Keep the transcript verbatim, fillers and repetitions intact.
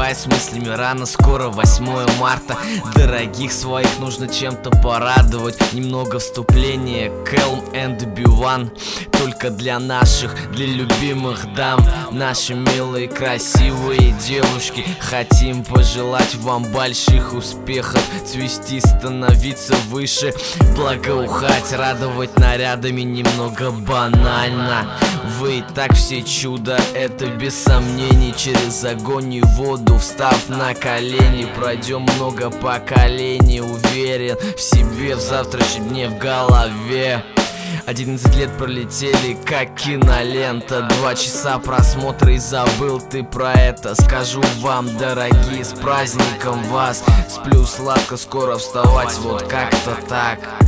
засыпай с мыслями рано, скоро восьмое марта. Дорогих своих нужно чем-то порадовать. Немного вступления, Calm and би ван. Только для наших, для любимых дам. Наши милые, красивые девушки, хотим пожелать вам больших успехов. Цвести, становиться выше, благоухать, радовать нарядами немного банально. Вы и так все чудо, это без сомнений. Через огонь и воду, встав на колени, пройдем много поколений. Уверен в себе, в завтрашнем дне, в голове. Одиннадцать лет пролетели, как кинолента. Два часа просмотра и забыл ты про это. Скажу вам, дорогие, с праздником вас. Сплю сладко, скоро вставать, вот как-то так.